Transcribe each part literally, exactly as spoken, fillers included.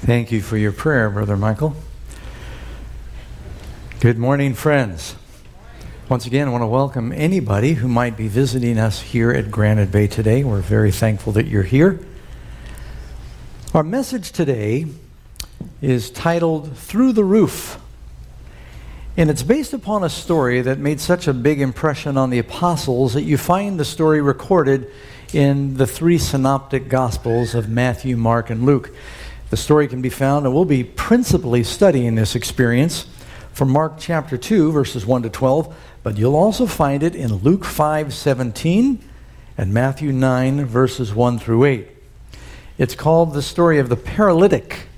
Thank you for your prayer, Brother Michael. Good morning, friends. Once again, I want to welcome anybody who might be visiting us here at Granite Bay today. We're very thankful that you're here. Our message today is titled Through the Roof. And it's based upon a story that made such a big impression on the apostles that you find the story recorded in the three synoptic gospels of Matthew, Mark, and Luke. The story can be found, and we'll be principally studying this experience from Mark chapter two, verses one to twelve, but you'll also find it in Luke five seventeen and Matthew nine, verses one through eight. It's called the story of the paralytic.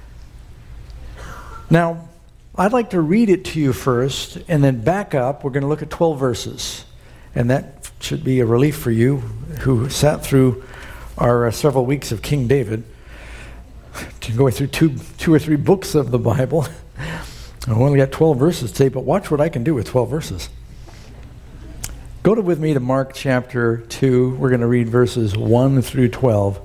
Now, I'd like to read it to you first, and then back up. We're going to look at twelve verses, and that should be a relief for you who sat through our uh, several weeks of King David, to go through two, two or three books of the Bible. I only got twelve verses today, but watch what I can do with twelve verses. Go to, with me to Mark chapter two. We're going to read verses one through twelve.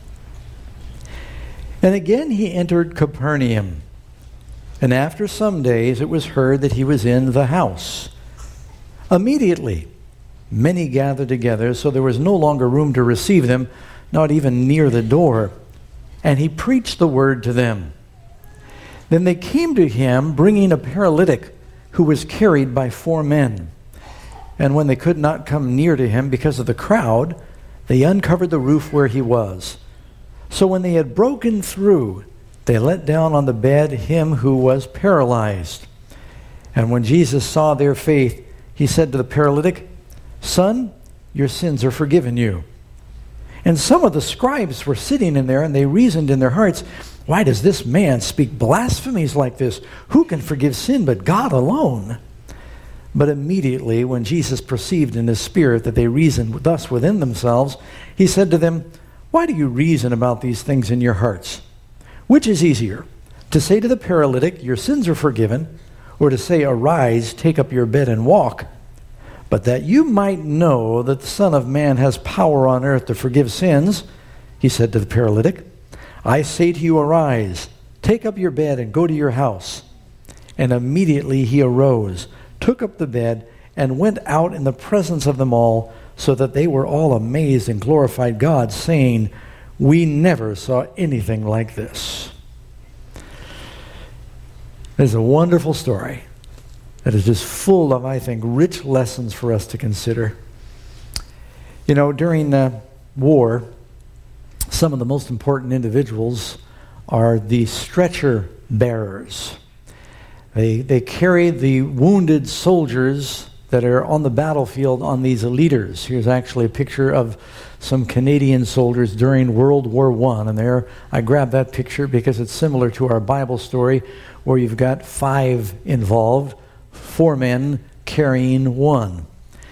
And again he entered Capernaum, and after some days it was heard that he was in the house. Immediately many gathered together, so there was no longer room to receive them, not even near the door. And he preached the word to them. Then they came to him, bringing a paralytic who was carried by four men. And when they could not come near to him because of the crowd, they uncovered the roof where he was. So when they had broken through, they let down on the bed him who was paralyzed. And when Jesus saw their faith, he said to the paralytic, "Son, your sins are forgiven you." And some of the scribes were sitting in there, and they reasoned in their hearts, "Why does this man speak blasphemies like this? Who can forgive sin but God alone?" But immediately, when Jesus perceived in his spirit that they reasoned thus within themselves, he said to them, "Why do you reason about these things in your hearts? Which is easier, to say to the paralytic, 'Your sins are forgiven,' or to say, 'Arise, take up your bed and walk'? But that you might know that the Son of Man has power on earth to forgive sins," he said to the paralytic, "I say to you, arise, take up your bed and go to your house." And immediately he arose, took up the bed, and went out in the presence of them all, so that they were all amazed and glorified God, saying, "We never saw anything like this." It's a wonderful story that is just full of, I think, rich lessons for us to consider. You know, during the war, some of the most important individuals are the stretcher bearers. They, they carry the wounded soldiers that are on the battlefield on these leaders. Here's actually a picture of some Canadian soldiers during World War One, and there I grabbed that picture because it's similar to our Bible story where you've got five involved, four men carrying one.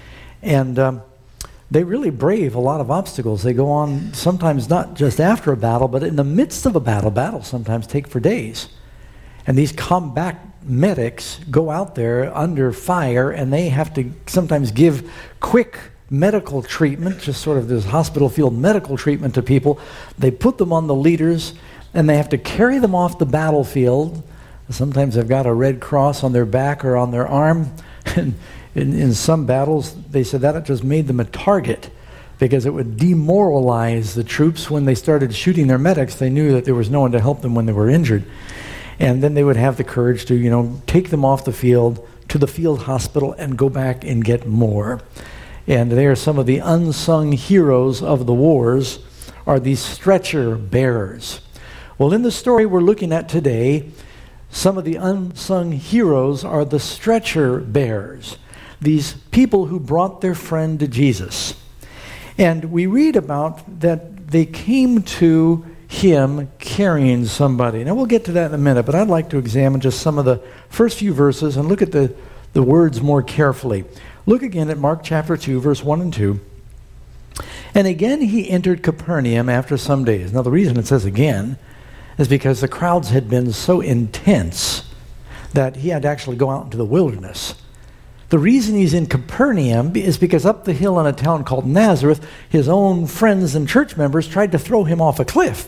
And um, they really brave a lot of obstacles. They go on sometimes not just after a battle, but in the midst of a battle. Battles sometimes take for days. And these combat medics go out there under fire, and they have to sometimes give quick medical treatment, just sort of this hospital field medical treatment to people. They put them on the leaders, and they have to carry them off the battlefield. Sometimes they've got a red cross on their back or on their arm. And in, in some battles, they said that it just made them a target because it would demoralize the troops. When they started shooting their medics, they knew that there was no one to help them when they were injured. And then they would have the courage to, you know, take them off the field to the field hospital and go back and get more. And they are some of the unsung heroes of the wars, are these stretcher bearers. Well, in the story we're looking at today, some of the unsung heroes are the stretcher bearers, these people who brought their friend to Jesus. And we read about that they came to him carrying somebody. Now we'll get to that in a minute, but I'd like to examine just some of the first few verses and look at the, the words more carefully. Look again at Mark chapter two, verse one and two. And again he entered Capernaum after some days. Now the reason it says again is because the crowds had been so intense that he had to actually go out into the wilderness. The reason he's in Capernaum is because up the hill in a town called Nazareth, his own friends and church members tried to throw him off a cliff.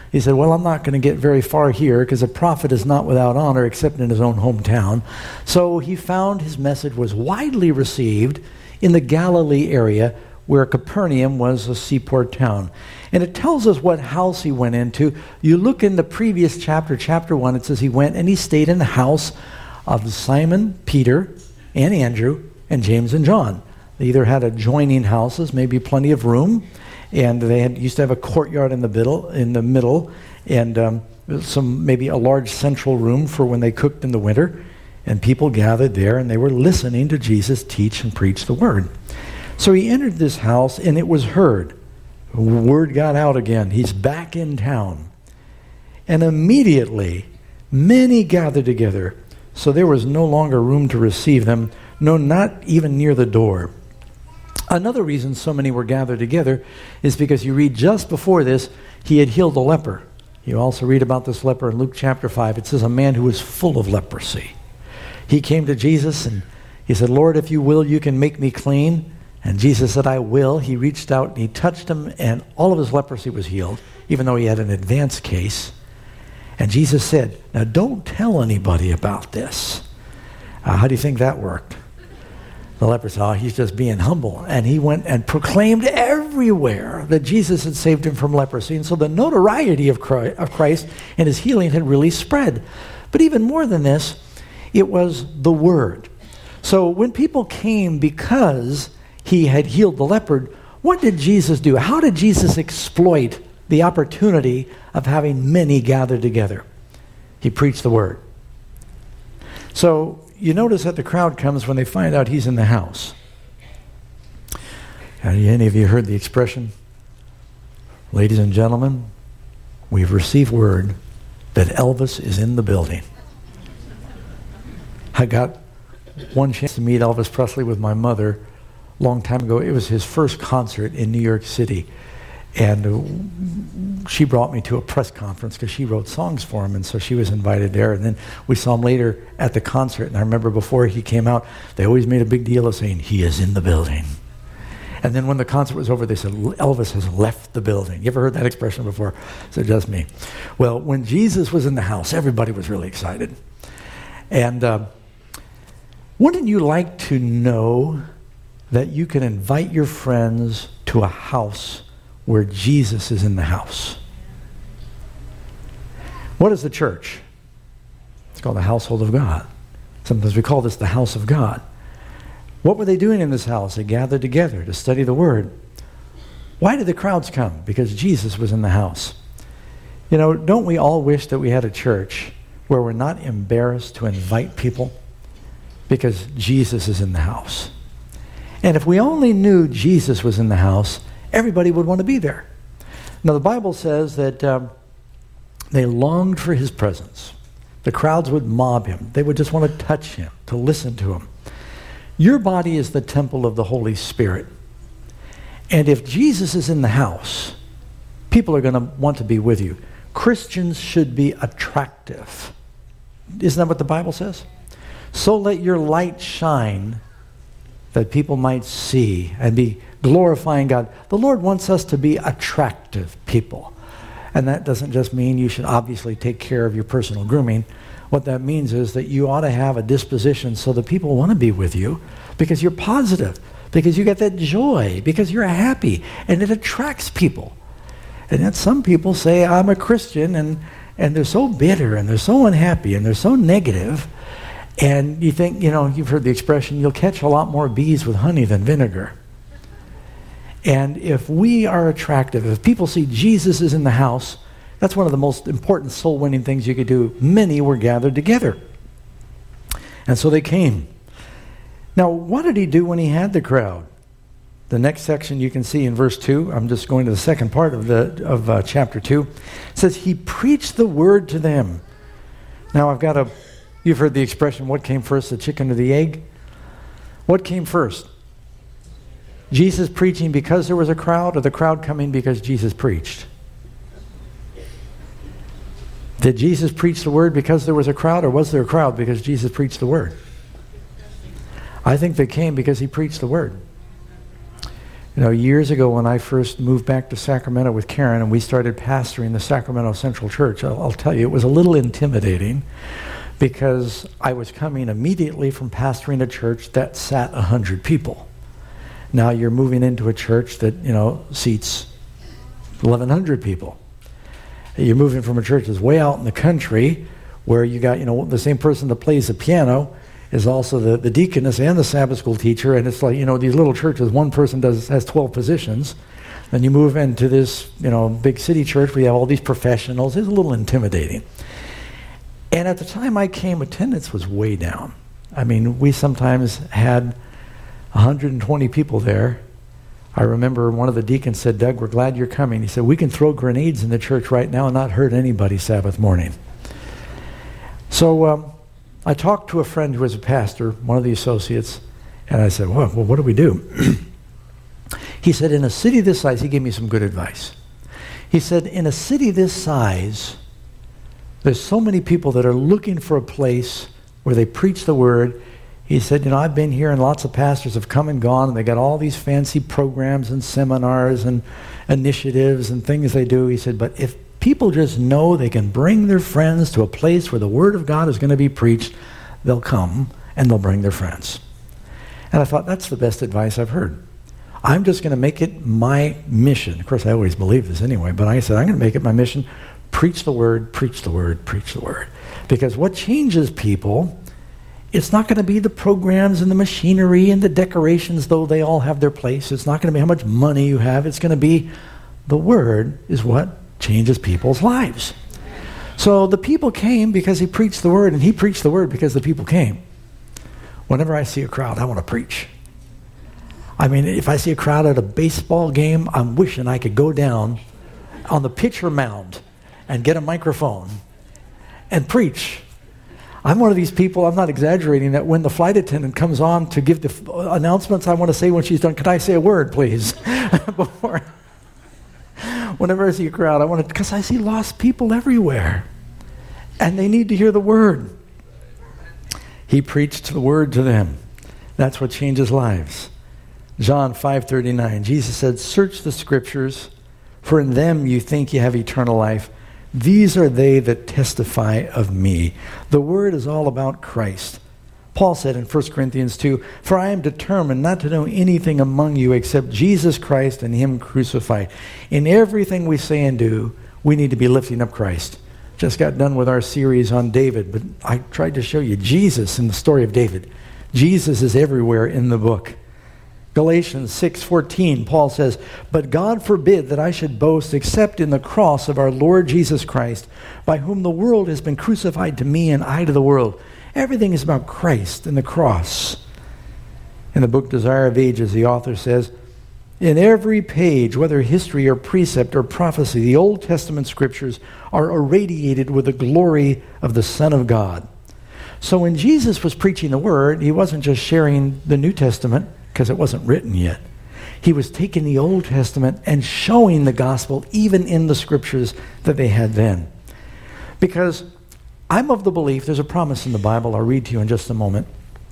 He said, well, I'm not going to get very far here because a prophet is not without honor except in his own hometown. So he found his message was widely received in the Galilee area where Capernaum was a seaport town. And it tells us what house he went into. You look in the previous chapter, chapter one, it says he went and he stayed in the house of Simon, Peter, and Andrew, and James and John. They either had adjoining houses, maybe plenty of room, and they had, used to have a courtyard in the middle, in the middle, and um, some maybe a large central room for when they cooked in the winter. And people gathered there, and they were listening to Jesus teach and preach the word. So he entered this house, and it was heard. Word got out again. He's back in town. And immediately, many gathered together, so there was no longer room to receive them, no, not even near the door. Another reason so many were gathered together is because you read just before this, he had healed a leper. You also read about this leper in Luke chapter five. It says a man who was full of leprosy. He came to Jesus and he said, Lord, if you will, you can make me clean. And Jesus said, I will. He reached out and he touched him, and all of his leprosy was healed, even though he had an advanced case. And Jesus said, now don't tell anybody about this. Uh, how do you think that worked? The leper said, oh, he's just being humble. And he went and proclaimed everywhere that Jesus had saved him from leprosy. And so the notoriety of Christ and his healing had really spread. But even more than this, it was the word. So when people came because he had healed the leper, what did Jesus do? How did Jesus exploit the opportunity of having many gathered together? He preached the word. So you notice that the crowd comes when they find out he's in the house. Have any of you heard the expression? Ladies and gentlemen, we've received word that Elvis is in the building. I got one chance to meet Elvis Presley with my mother a long time ago. It was his first concert in New York City. And uh, she brought me to a press conference because she wrote songs for him, and so she was invited there. And then we saw him later at the concert, and I remember before he came out, they always made a big deal of saying, he is in the building. And then when the concert was over, they said, Elvis has left the building. You ever heard that expression before? So just me. Well, when Jesus was in the house, everybody was really excited. And uh, wouldn't you like to know that you can invite your friends to a house where Jesus is in the house? What is the church? It's called the household of God. Sometimes we call this the house of God. What were they doing in this house? They gathered together to study the word. Why did the crowds come? Because Jesus was in the house. You know, don't we all wish that we had a church where we're not embarrassed to invite people because Jesus is in the house? And if we only knew Jesus was in the house, everybody would want to be there. Now, the Bible says that um, they longed for his presence. The crowds would mob him. They would just want to touch him, to listen to him. Your body is the temple of the Holy Spirit. And if Jesus is in the house, people are going to want to be with you. Christians should be attractive. Isn't that what the Bible says? So let your light shine that people might see and be glorifying God. The Lord wants us to be attractive people. And that doesn't just mean you should obviously take care of your personal grooming. What that means is that you ought to have a disposition so that people want to be with you because you're positive, because you get that joy, because you're happy, and it attracts people. And then some people say, I'm a Christian, and, and they're so bitter, and they're so unhappy, and they're so negative. And you think, you know, you've heard the expression, you'll catch a lot more bees with honey than vinegar. And if we are attractive, if people see Jesus is in the house, that's one of the most important soul-winning things you could do. Many were gathered together. And so they came. Now, what did he do when he had the crowd? The next section you can see in verse two. I'm just going to the second part of the of uh, chapter two. It says, he preached the word to them. Now, I've got a, you've heard the expression, what came first, the chicken or the egg? What came first? Jesus preaching because there was a crowd, or the crowd coming because Jesus preached? Did Jesus preach the word because there was a crowd, or was there a crowd because Jesus preached the word? I think they came because he preached the word. You know, years ago when I first moved back to Sacramento with Karen and we started pastoring the Sacramento Central Church, I'll, I'll tell you, it was a little intimidating because I was coming immediately from pastoring a church that sat one hundred people. Now you're moving into a church that, you know, seats eleven hundred people. You're moving from a church that's way out in the country where you got, you know, the same person that plays the piano is also the, the deaconess and the Sabbath school teacher, and it's like, you know, these little churches, one person does has twelve positions. Then you move into this, you know, big city church where you have all these professionals. It's a little intimidating. And at the time I came, attendance was way down. I mean, we sometimes had one hundred twenty people there. I remember one of the deacons said, "Doug, we're glad you're coming." He said, "We can throw grenades in the church right now and not hurt anybody Sabbath morning." So um, I talked to a friend who was a pastor, one of the associates, and I said, well, well what do we do? He said, in a city this size, he gave me some good advice. He said, in a city this size, there's so many people that are looking for a place where they preach the word. He said, you know, I've been here and lots of pastors have come and gone and they got all these fancy programs and seminars and initiatives and things they do. He said, but if people just know they can bring their friends to a place where the Word of God is going to be preached, they'll come and they'll bring their friends. And I thought, that's the best advice I've heard. I'm just going to make it my mission. Of course, I always believe this anyway, but I said, I'm going to make it my mission. Preach the Word, preach the Word, preach the Word. Because what changes people, it's not going to be the programs and the machinery and the decorations, though they all have their place. It's not going to be how much money you have. It's going to be the Word is what changes people's lives. So the people came because he preached the word, and he preached the word because the people came. Whenever I see a crowd, I want to preach. I mean, if I see a crowd at a baseball game, I'm wishing I could go down on the pitcher mound and get a microphone and preach. I'm one of these people, I'm not exaggerating, that when the flight attendant comes on to give the f- announcements, I want to say when she's done, could I say a word, please? Before Whenever I see a crowd, I want to, because I see lost people everywhere. And they need to hear the word. He preached the word to them. That's what changes lives. John five thirty-nine, Jesus said, search the scriptures, for in them you think you have eternal life. These are they that testify of me. The word is all about Christ. Paul said in First Corinthians two, for I am determined not to know anything among you except Jesus Christ and him crucified. In everything we say and do, we need to be lifting up Christ. Just got done with our series on David, but I tried to show you Jesus in the story of David. Jesus is everywhere in the book. Galatians six fourteen, Paul says, but God forbid that I should boast except in the cross of our Lord Jesus Christ, by whom the world has been crucified to me and I to the world. Everything is about Christ and the cross. In the book Desire of Ages, the author says, in every page, whether history or precept or prophecy, the Old Testament scriptures are irradiated with the glory of the Son of God. So when Jesus was preaching the word, he wasn't just sharing the New Testament, because it wasn't written yet. He was taking the Old Testament and showing the gospel even in the scriptures that they had then. Because I'm of the belief, there's a promise in the Bible, I'll read to you in just a moment.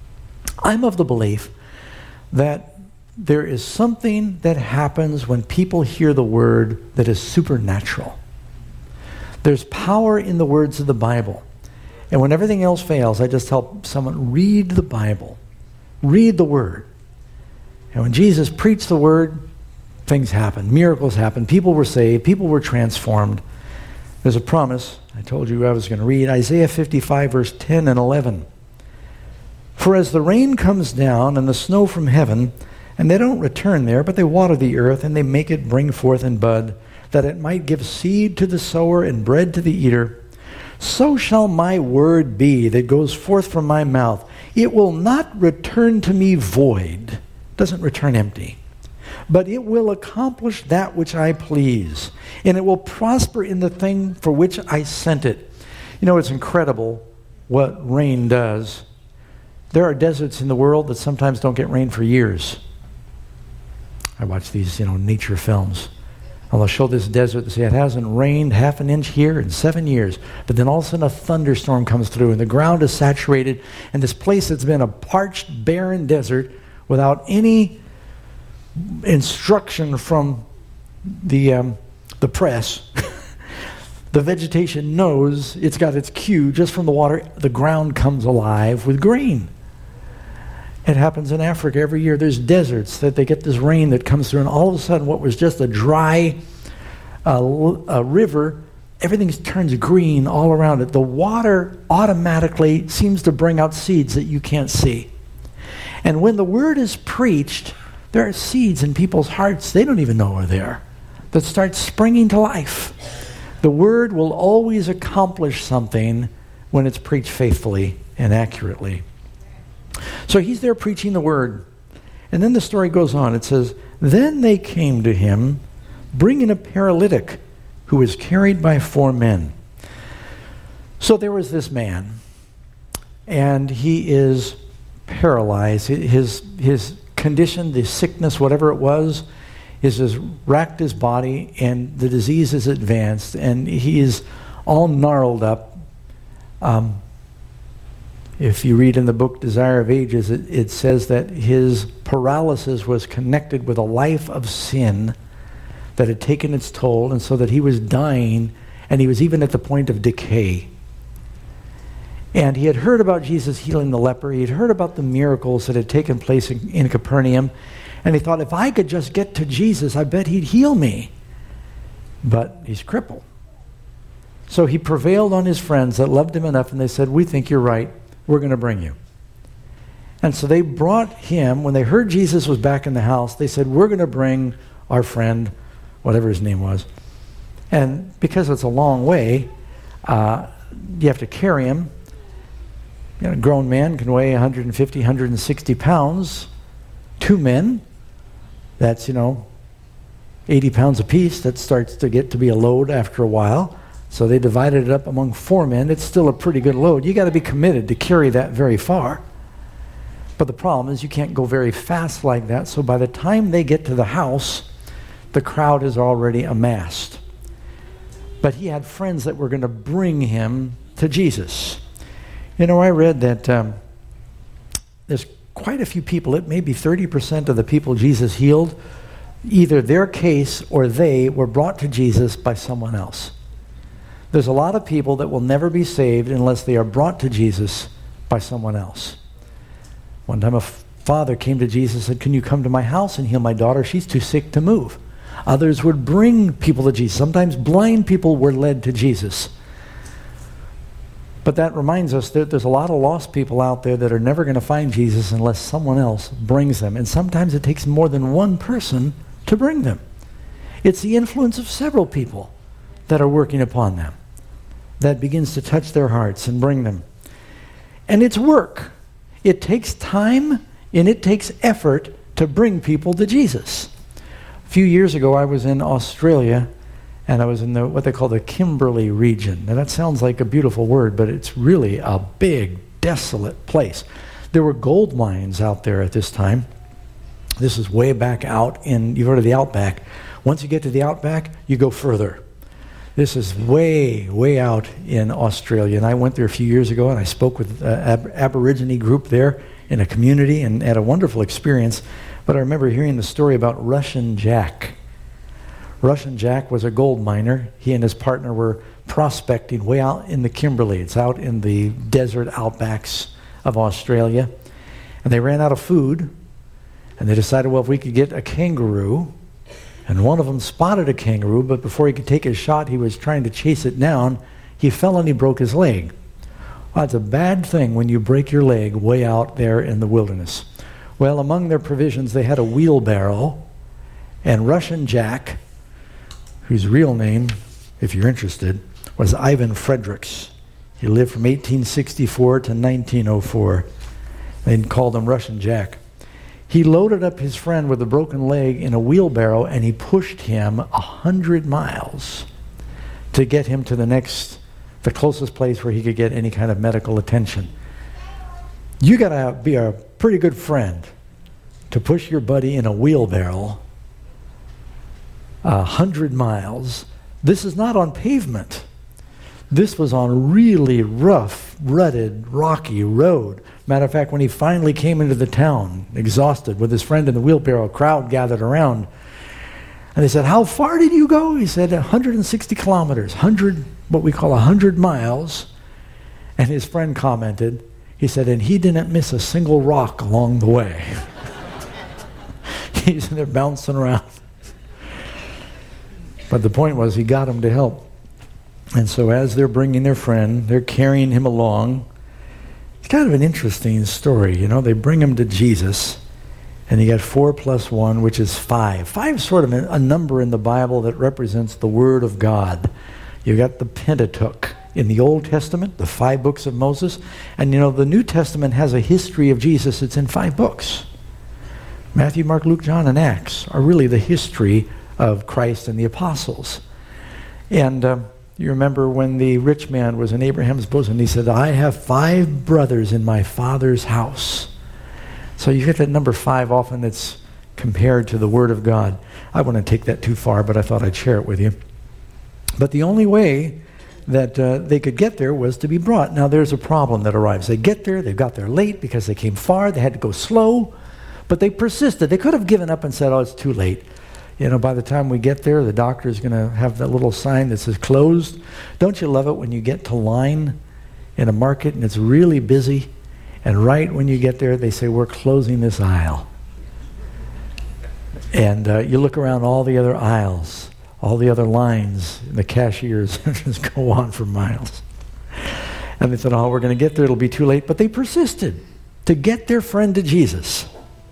I'm of the belief that there is something that happens when people hear the word that is supernatural. There's power in the words of the Bible. And when everything else fails, I just help someone read the Bible. Read the word. And when Jesus preached the word, things happened. Miracles happened. People were saved. People were transformed. There's a promise. I told you I was going to read Isaiah fifty-five, verse ten and eleven. For as the rain comes down and the snow from heaven, and they don't return there, but they water the earth, and they make it bring forth and bud, that it might give seed to the sower and bread to the eater, so shall my word be that goes forth from my mouth. It will not return to me void, doesn't return empty, but it will accomplish that which I please, and it will prosper in the thing for which I sent it. You know, it's incredible what rain does. There are deserts in the world that sometimes don't get rain for years. I watch these, you know, nature films. And they'll show this desert and say it hasn't rained half an inch here in seven years. But then all of a sudden a thunderstorm comes through and the ground is saturated, and this place that's been a parched, barren desert without any instruction from the um, the press. The vegetation knows it's got its cue just from the water. The ground comes alive with green. It happens in Africa every year. There's deserts that they get this rain that comes through, and all of a sudden what was just a dry uh, a river, everything turns green all around it. The water automatically seems to bring out seeds that you can't see. And when the word is preached, there are seeds in people's hearts they don't even know are there that start springing to life. The word will always accomplish something when it's preached faithfully and accurately. So he's there preaching the word. And then the story goes on. It says, "Then they came to him, bringing a paralytic who was carried by four men." So there was this man, and he is paralyzed. His, his condition, the sickness, whatever it was, is has racked his body, and the disease is advanced, and he is all gnarled up. Um, if you read in the book Desire of Ages, it, it says that his paralysis was connected with a life of sin that had taken its toll, and so that he was dying, and he was even at the point of decay. And he had heard about Jesus healing the leper. He had heard about the miracles that had taken place in, in Capernaum. And he thought, if I could just get to Jesus, I bet he'd heal me. But he's crippled. So he prevailed on his friends that loved him enough, and they said, "We think you're right. We're going to bring you." And so they brought him. When they heard Jesus was back in the house, they said, "We're going to bring our friend," whatever his name was. And because it's a long way, uh, you have to carry him. You know, a grown man can weigh one hundred fifty, one hundred sixty pounds. Two men, that's, you know, eighty pounds apiece. That starts to get to be a load after a while. So they divided it up among four men. It's still a pretty good load. You got to be committed to carry that very far. But the problem is you can't go very fast like that. So by the time they get to the house, the crowd is already amassed. But he had friends that were going to bring him to Jesus. You know, I read that um, there's quite a few people, it may be thirty percent of the people Jesus healed, either their case or they were brought to Jesus by someone else. There's a lot of people that will never be saved unless they are brought to Jesus by someone else. One time a f- father came to Jesus and said, "Can you come to my house and heal my daughter? She's too sick to move." Others would bring people to Jesus. Sometimes blind people were led to Jesus. But that reminds us that there's a lot of lost people out there that are never going to find Jesus unless someone else brings them. And sometimes it takes more than one person to bring them. It's the influence of several people that are working upon them that begins to touch their hearts and bring them. And it's work. It takes time and it takes effort to bring people to Jesus. A few years ago, I was in Australia, and I was in the what they call the Kimberley region. Now that sounds like a beautiful word, but it's really a big, desolate place. There were gold mines out there at this time. This is way back out in, you've heard of the Outback. Once you get to the Outback, you go further. This is way, way out in Australia. And I went there a few years ago, and I spoke with an ab- Aborigine group there in a community and had a wonderful experience. But I remember hearing the story about Russian Jack. Russian Jack was a gold miner. He and his partner were prospecting way out in the Kimberley. It's out in the desert outbacks of Australia. And they ran out of food, and they decided, well, if we could get a kangaroo, and one of them spotted a kangaroo, but before he could take his shot, he was trying to chase it down. He fell and he broke his leg. Well, it's a bad thing when you break your leg way out there in the wilderness. Well, among their provisions, they had a wheelbarrow, and Russian Jack, whose real name, if you're interested, was Ivan Fredericks. He lived from eighteen sixty-four to nineteen oh four. They called him Russian Jack. He loaded up his friend with a broken leg in a wheelbarrow, and he pushed him a hundred miles to get him to the next, the closest place where he could get any kind of medical attention. You gotta be a pretty good friend to push your buddy in a wheelbarrow a hundred miles. This is not on pavement. This was on a really rough, rutted, rocky road. Matter of fact, when he finally came into the town, exhausted, with his friend in the wheelbarrow, a crowd gathered around. And they said, how far did you go? He said, one hundred sixty kilometers, one hundred, what we call one hundred miles. And his friend commented, he said, and he didn't miss a single rock along the way. He's in there bouncing around. But the point was, he got him to help. And so as they're bringing their friend, they're carrying him along. It's kind of an interesting story. You know, they bring him to Jesus, and you got four plus one, which is five. Five is sort of a, a number in the Bible that represents the Word of God. You got the Pentateuch in the Old Testament, the five books of Moses. And you know, the New Testament has a history of Jesus. It's in five books. Matthew, Mark, Luke, John, and Acts are really the history of Christ and the apostles. And uh, you remember when the rich man was in Abraham's bosom, he said, I have five brothers in my father's house. So you get that number five, often it's compared to the Word of God. I wouldn't take that too far, but I thought I'd share it with you. But the only way that uh, they could get there was to be brought. Now there's a problem that arrives. They get there, they got there late because they came far, they had to go slow, but they persisted. They could have given up and said, oh, it's too late. You know, by the time we get there, the doctor's going to have that little sign that says closed. Don't you love it when you get to line in a market and it's really busy, and right when you get there, they say, we're closing this aisle. And uh, you look around all the other aisles, all the other lines, and the cashiers just go on for miles. And they thought, oh, we're going to get there, it'll be too late. But they persisted to get their friend to Jesus.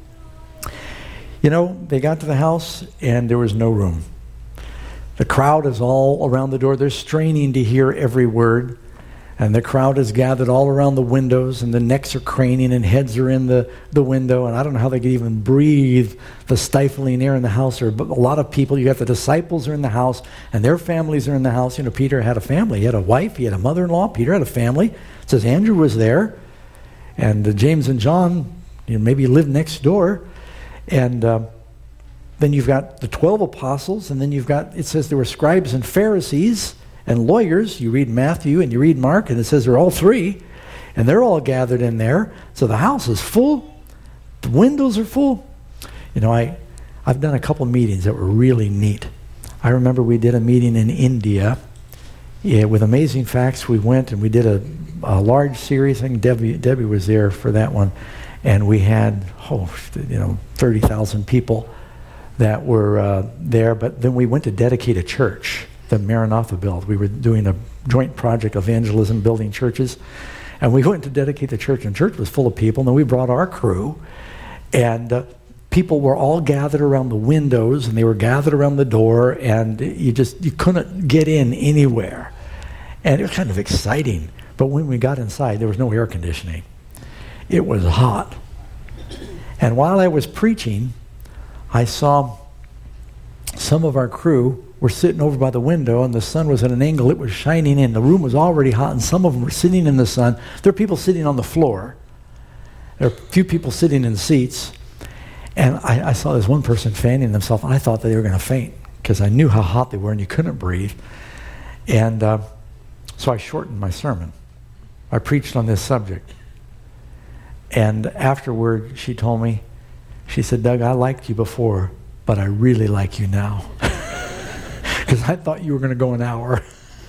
You know, they got to the house, and there was no room. The crowd is all around the door. They're straining to hear every word. And the crowd is gathered all around the windows, and the necks are craning, and heads are in the, the window. And I don't know how they could even breathe the stifling air in the house. There are a lot of people. You got the disciples are in the house, and their families are in the house. You know, Peter had a family. He had a wife. He had a mother-in-law. Peter had a family. It says Andrew was there. And uh, James and John, you know, maybe lived next door. And uh, then you've got the twelve apostles, and then you've got, it says there were scribes and Pharisees and lawyers. You read Matthew and you read Mark, and it says they're all three, and they're all gathered in there. So the house is full. The windows are full. You know, I, I've done a couple meetings that were really neat. I remember we did a meeting in India. Yeah, with Amazing Facts, we went and we did a, a large series. I think Debbie, Debbie was there for that one. And we had, oh, you know, thirty thousand people that were uh, there. But then we went to dedicate a church, the Maranatha build. We were doing a joint project, evangelism, building churches. And we went to dedicate the church, and the church was full of people. And then we brought our crew. And uh, people were all gathered around the windows, and they were gathered around the door. And you just, you couldn't get in anywhere. And it was kind of exciting. But when we got inside, there was no air conditioning. It was hot. And while I was preaching, I saw some of our crew were sitting over by the window, and the sun was at an angle. It was shining in. The room was already hot, and some of them were sitting in the sun. There are people sitting on the floor. There are a few people sitting in seats. And I, I saw this one person fanning themselves, and I thought that they were going to faint because I knew how hot they were, and you couldn't breathe. And uh, so I shortened my sermon. I preached on this subject. And afterward, she told me, she said, Doug, I liked you before, but I really like you now. Because I thought you were going to go an hour.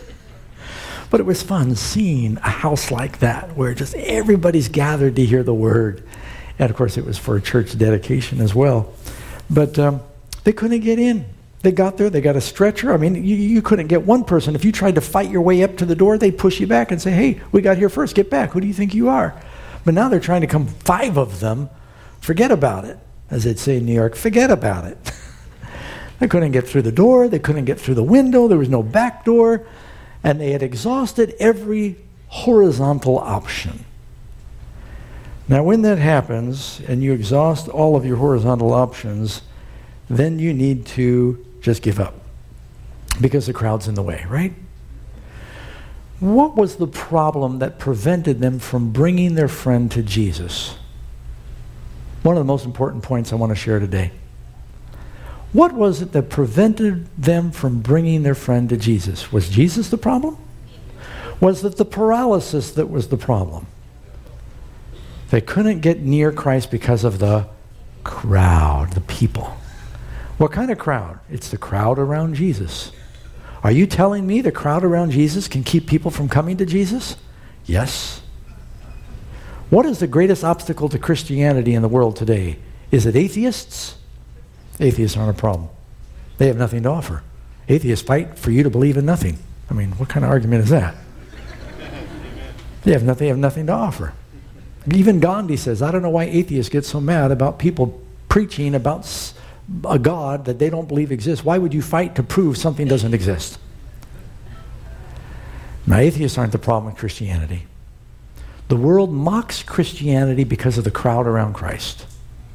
But it was fun seeing a house like that, where just everybody's gathered to hear the word. And of course, it was for a church dedication as well. But um, they couldn't get in. They got there, they got a stretcher. I mean, you, you couldn't get one person. If you tried to fight your way up to the door, they'd push you back and say, hey, we got here first, get back. Who do you think you are? But now they're trying to come, five of them. Forget about it, as they'd say in New York. Forget about it. They couldn't get through the door. They couldn't get through the window. There was no back door. And they had exhausted every horizontal option. Now, when that happens, and you exhaust all of your horizontal options, then you need to just give up. Because the crowd's in the way, right? What was the problem that prevented them from bringing their friend to Jesus? One of the most important points I want to share today. What was it that prevented them from bringing their friend to Jesus? Was Jesus the problem? was that the paralysis that was the problem. They couldn't get near Christ because of the crowd, the people. What kind of crowd? It's the crowd around Jesus. Are you telling me the crowd around Jesus can keep people from coming to Jesus? Yes. What is the greatest obstacle to Christianity in the world today? Is it atheists? Atheists aren't a problem. They have nothing to offer. Atheists fight for you to believe in nothing. I mean, what kind of argument is that? They have nothing, they have nothing to offer. Even Gandhi says, I don't know why atheists get so mad about people preaching about a God that they don't believe exists. Why would you fight to prove something doesn't exist? Now, atheists aren't the problem with Christianity. The world mocks Christianity because of the crowd around Christ.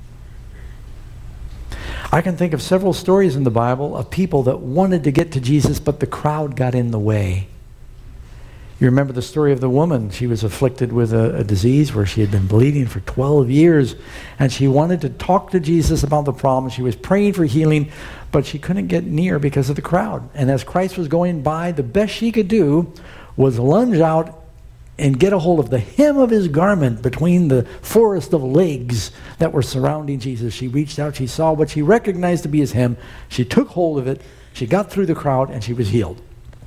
I can think of several stories in the Bible of people that wanted to get to Jesus, but the crowd got in the way. You remember the story of the woman. She was afflicted with a, a disease where she had been bleeding for twelve years, and she wanted to talk to Jesus about the problem. She was praying for healing, but she couldn't get near because of the crowd. And as Christ was going by, the best she could do was lunge out and get a hold of the hem of his garment between the forest of legs that were surrounding Jesus. She reached out, she saw what she recognized to be his hem, she took hold of it, she got through the crowd, and she was healed.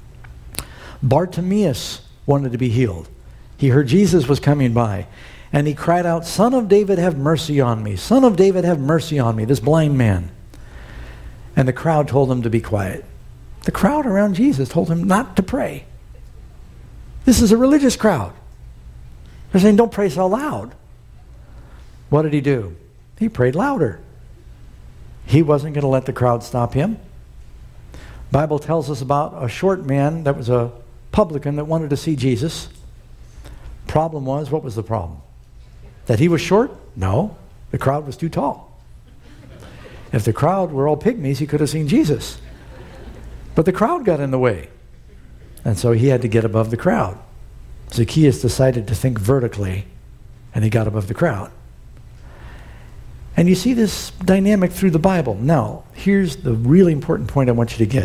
Bartimaeus wanted to be healed. He heard Jesus was coming by, and he cried out, Son of David, have mercy on me. Son of David, have mercy on me, this blind man. And the crowd told him to be quiet. The crowd around Jesus told him not to pray. This is a religious crowd. They're saying, don't pray so loud. What did he do? He prayed louder. He wasn't going to let the crowd stop him. The Bible tells us about a short man that was a publican that wanted to see Jesus. Problem was, what was the problem? That he was short? No. The crowd was too tall. If the crowd were all pygmies, he could have seen Jesus. But the crowd got in the way. And so he had to get above the crowd. Zacchaeus decided to think vertically, and he got above the crowd. And you see this dynamic through the Bible. Now, here's the really important point I want you to get.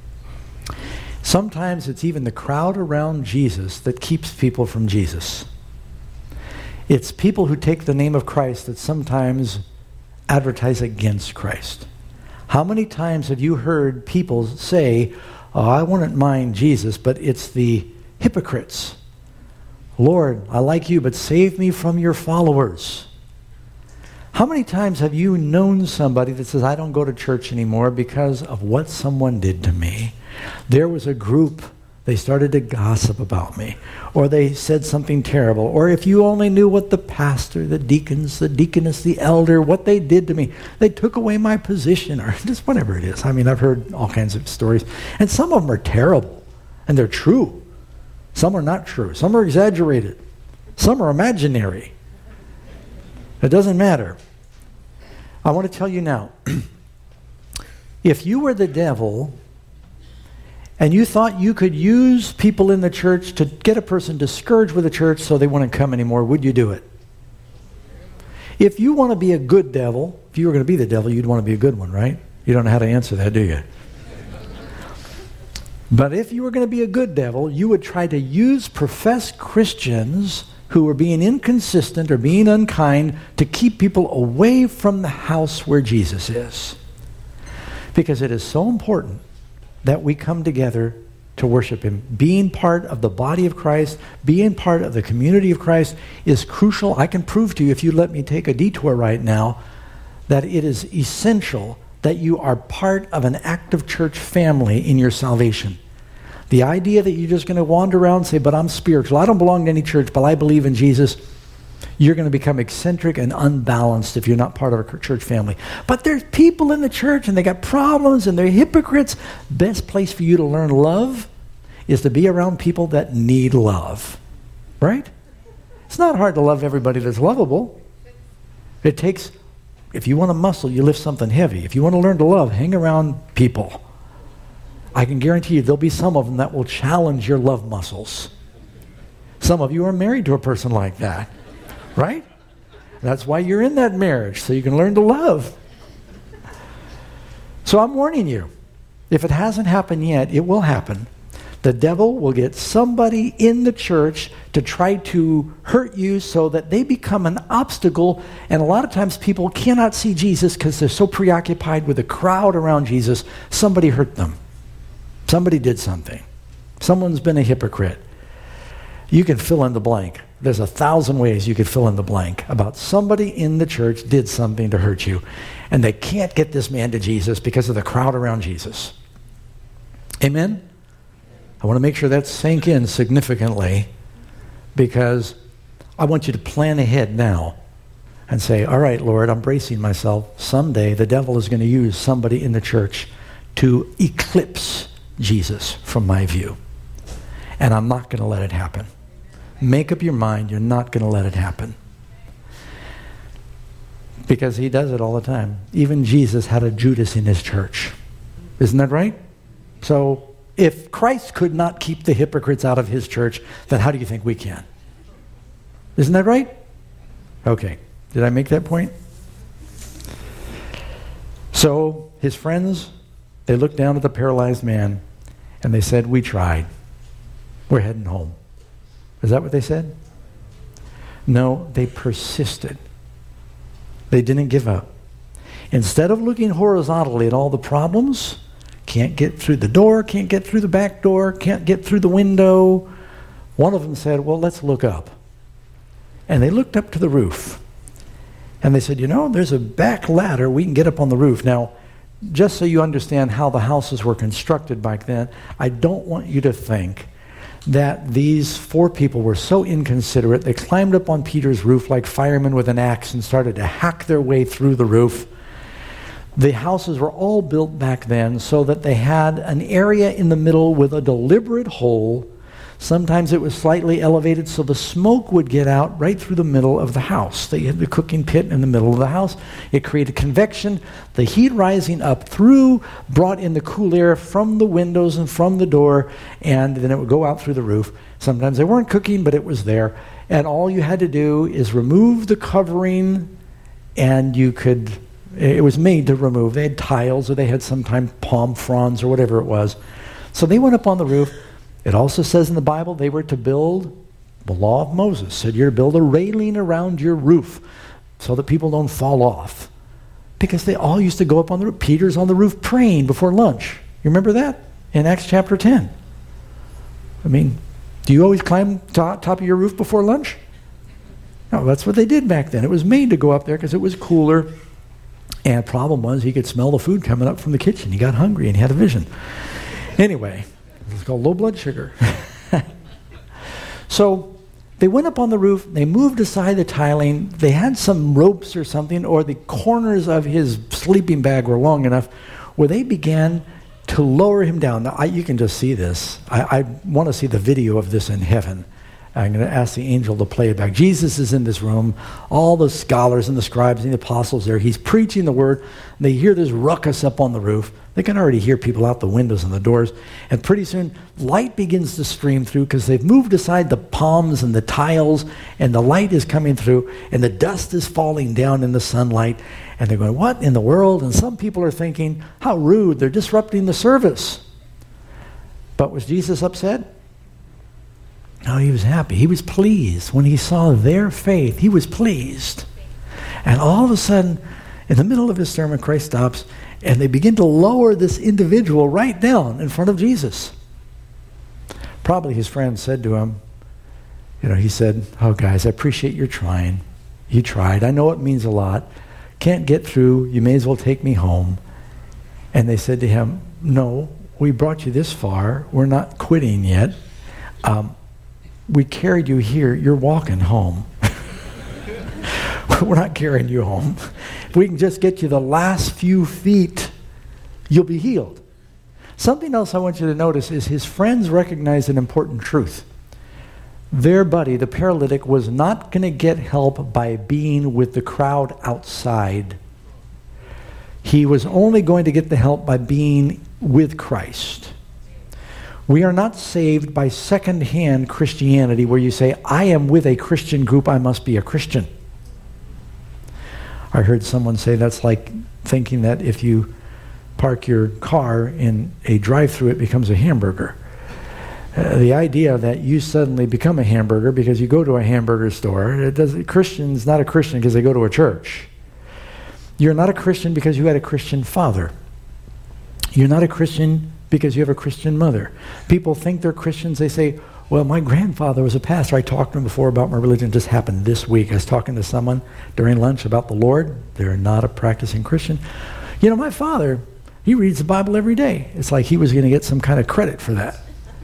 Sometimes it's even the crowd around Jesus that keeps people from Jesus. It's people who take the name of Christ that sometimes advertise against Christ. How many times have you heard people say, oh, I wouldn't mind Jesus, but it's the hypocrites. Lord, I like you, but save me from your followers. How many times have you known somebody that says, I don't go to church anymore because of what someone did to me? There was a group, they started to gossip about me, or they said something terrible, or if you only knew what the pastor, the deacons, the deaconess, the elder, what they did to me, they took away my position, or just whatever it is. I mean, I've heard all kinds of stories, and some of them are terrible, and they're true. Some are not true. Some are exaggerated. Some are imaginary. It doesn't matter. I want to tell you now, if you were the devil and you thought you could use people in the church to get a person discouraged with the church so they wouldn't come anymore, would you do it? If you want to be a good devil, if you were going to be the devil, you'd want to be a good one, right? You don't know how to answer that, do you? But if you were going to be a good devil, you would try to use professed Christians who were being inconsistent or being unkind to keep people away from the house where Jesus is. Because it is so important that we come together to worship him. Being part of the body of Christ, being part of the community of Christ is crucial. I can prove to you, if you let me take a detour right now, that it is essential that you are part of an active church family in your salvation. The idea that you're just going to wander around and say, but I'm spiritual, I don't belong to any church, but I believe in Jesus, you're going to become eccentric and unbalanced if you're not part of a church family. But there's people in the church and they got problems and they're hypocrites. Best place for you to learn love is to be around people that need love. Right? It's not hard to love everybody that's lovable. It takes, if you want to muscle, you lift something heavy. If you want to learn to love, hang around people. I can guarantee you there'll be some of them that will challenge your love muscles. Some of you are married to a person like that. Right? That's why you're in that marriage, so you can learn to love. So I'm warning you, if it hasn't happened yet, it will happen. The devil will get somebody in the church to try to hurt you so that they become an obstacle. And a lot of times people cannot see Jesus because they're so preoccupied with the crowd around Jesus. Somebody hurt them. Somebody did something. Someone's been a hypocrite. You can fill in the blank. There's a thousand ways you could fill in the blank about somebody in the church did something to hurt you. And they can't get this man to Jesus because of the crowd around Jesus. Amen? I want to make sure that sink in significantly, because I want you to plan ahead now and say, all right, Lord, I'm bracing myself. Someday the devil is going to use somebody in the church to eclipse Jesus from my view. And I'm not going to let it happen. Make up your mind, you're not going to let it happen. Because he does it all the time. Even Jesus had a Judas in his church. Isn't that right? So if Christ could not keep the hypocrites out of his church, then how do you think we can? Isn't that right? Okay. Did I make that point? So his friends, they looked down at the paralyzed man and they said, we tried. We're heading home. Is that what they said? No, they persisted. They didn't give up. Instead of looking horizontally at all the problems, can't get through the door, can't get through the back door, can't get through the window, one of them said, well, let's look up. And they looked up to the roof. And they said, you know, there's a back ladder. We can get up on the roof. Now, just so you understand how the houses were constructed back then, I don't want you to think that these four people were so inconsiderate. They climbed up on Peter's roof like firemen with an axe and started to hack their way through the roof. The houses were all built back then so that they had an area in the middle with a deliberate hole. Sometimes it was slightly elevated so the smoke would get out right through the middle of the house. They had the cooking pit in the middle of the house. It created convection. The heat rising up through brought in the cool air from the windows and from the door, and then it would go out through the roof. Sometimes they weren't cooking, but it was there. And all you had to do is remove the covering, and you could, it was made to remove. They had tiles, or they had sometimes palm fronds or whatever it was. So they went up on the roof. It also says in the Bible they were to build, the law of Moses said you're to build a railing around your roof so that people don't fall off. Because they all used to go up on the roof. Peter's on the roof praying before lunch. You remember that? In Acts chapter ten. I mean, do you always climb to- top of your roof before lunch? No, that's what they did back then. It was made to go up there because it was cooler. And the problem was he could smell the food coming up from the kitchen. He got hungry and he had a vision. Anyway. It's called low blood sugar. So they went up on the roof. They moved aside the tiling. They had some ropes or something, or the corners of his sleeping bag were long enough where they began to lower him down. Now, I, you can just see this. I, I want to see the video of this in heaven. I'm going to ask the angel to play it back. Jesus is in this room. All the scholars and the scribes and the apostles there. He's preaching the word. They hear this ruckus up on the roof. They can already hear people out the windows and the doors. And pretty soon, light begins to stream through because they've moved aside the palms and the tiles, and the light is coming through, and the dust is falling down in the sunlight. And they're going, what in the world? And some people are thinking, how rude. They're disrupting the service. But was Jesus upset? No, he was happy. He was pleased. When he saw their faith, he was pleased. And all of a sudden, in the middle of his sermon, Christ stops, and they begin to lower this individual right down in front of Jesus. Probably his friend said to him, you know, he said, oh, guys, I appreciate your trying. You tried. I know it means a lot. Can't get through. You may as well take me home. And they said to him, no, we brought you this far. We're not quitting yet. Um, we carried you here. You're walking home. We're not carrying you home. If we can just get you the last few feet, you'll be healed. Something else I want you to notice is his friends recognized an important truth. Their buddy, the paralytic, was not going to get help by being with the crowd outside. He was only going to get the help by being with Christ. We are not saved by second-hand Christianity where you say, I am with a Christian group, I must be a Christian. I heard someone say that's like thinking that if you park your car in a drive-thru, it becomes a hamburger. Uh, the idea that you suddenly become a hamburger because you go to a hamburger store, it does, a Christian's not a Christian because they go to a church. You're not a Christian because you had a Christian father. You're not a Christian because you have a Christian mother. People think they're Christians. They say, well, my grandfather was a pastor. I talked to him before about my religion. It just happened this week. I was talking to someone during lunch about the Lord. They're not a practicing Christian. You know, my father, he reads the Bible every day. It's like he was going to get some kind of credit for that.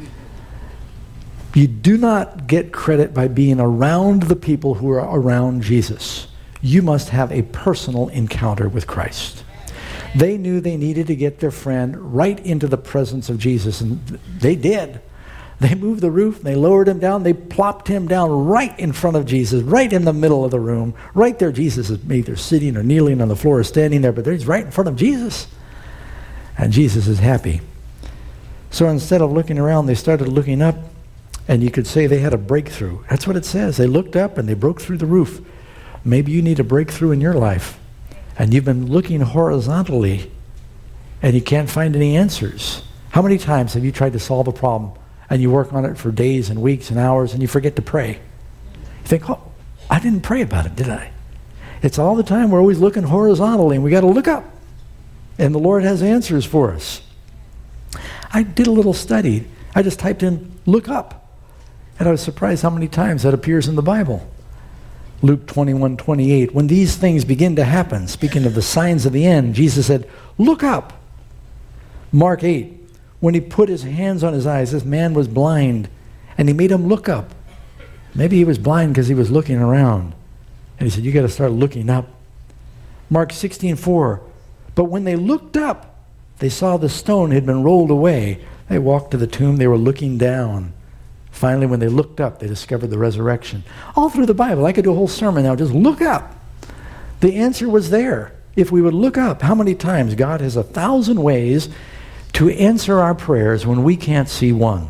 You do not get credit by being around the people who are around Jesus. You must have a personal encounter with Christ. They knew they needed to get their friend right into the presence of Jesus, and they did. They moved the roof, they lowered him down, they plopped him down right in front of Jesus, right in the middle of the room. Right there, Jesus is either sitting or kneeling on the floor or standing there, but he's right in front of Jesus. And Jesus is happy. So instead of looking around, they started looking up, and you could say they had a breakthrough. That's what it says. They looked up and they broke through the roof. Maybe you need a breakthrough in your life, and you've been looking horizontally, and you can't find any answers. How many times have you tried to solve a problem, and you work on it for days and weeks and hours, and you forget to pray? You think, oh, I didn't pray about it, did I? It's all the time. We're always looking horizontally, and we got to look up. And the Lord has answers for us. I did a little study. I just typed in, look up. And I was surprised how many times that appears in the Bible. Luke twenty-one twenty-eight, when these things begin to happen, speaking of the signs of the end, Jesus said, look up. Mark eight, when he put his hands on his eyes, this man was blind, and he made him look up. Maybe he was blind because he was looking around. And he said, you got to start looking up. Mark sixteen four, but when they looked up, they saw the stone had been rolled away. They walked to the tomb, they were looking down. Finally, when they looked up, they discovered the resurrection. All through the Bible, I could do a whole sermon now, just look up. The answer was there. If we would look up, how many times God has a thousand ways to answer our prayers when we can't see one.